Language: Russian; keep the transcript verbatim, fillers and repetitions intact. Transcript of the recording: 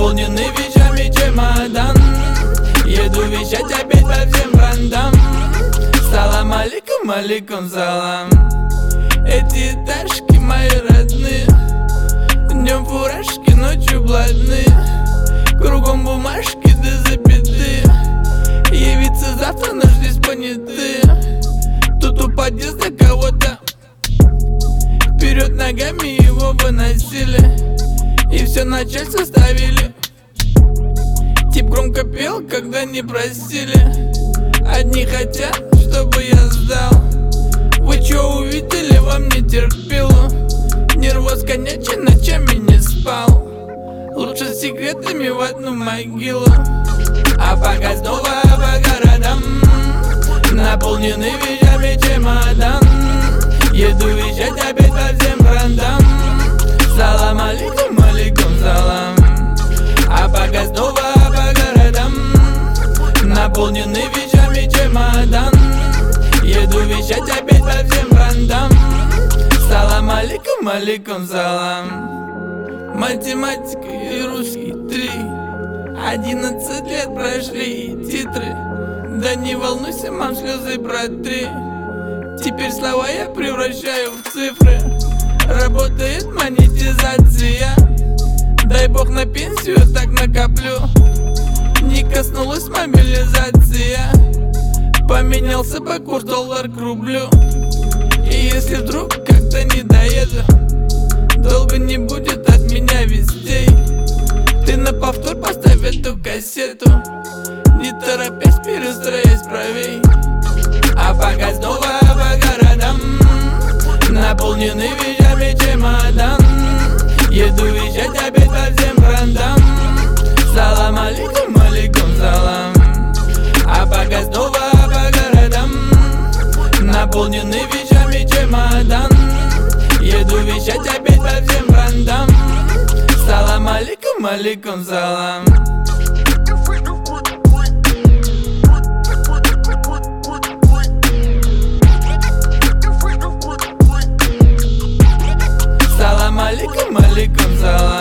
Наполненный вещами чемодан, еду вещать опять по всем брендам. Салам алейкум, алейкум салам. Эти этажки мои родные, днем фуражки, ночью блатные. Кругом бумажки да запятые, явиться завтра наш здесь понятые. Тут у подъезда кого-то вперед ногами его выносили, и все начальство ставили. Тип громко пел, когда не просили. Одни хотят, чтобы я сдал. Вы чё увидели во мне терпилу? Нервоз конячий, ночами не спал. Лучше с секретами в одну могилу. А пока снова по городам, наполненный вещами чемодан, еду вещать опять по всем брендам. Салам алейкум, алейкум салам. А пока снова по городам, наполненный вещами чемодан, еду вещать опять по всем брендам. Салам алейкум, алейкум салам. Математика и русский три, одиннадцать лет прошли и титры. Да не волнуйся, мам, слезы протри. Теперь слова я превращаю в цифры. Работает монетизация, дай бог на пенсию так накоплю. Не коснулась мобилизация, поменялся по курс доллар к рублю. И если вдруг как-то не доеду, долго не будет от меня вестей. Ты на повтор поставь эту кассету, не торопясь перестроясь правей. А пока снова по городам, наполненный вещами чемодан, еду вещать опять по всем брендам. Салам алейкум, алейкум салам. А пока снова по городам, наполненный вещами чемодан, еду вещать опять по всем брендам. Салам алейкум, алейкум салам. Салам алейкум, алейкум салам.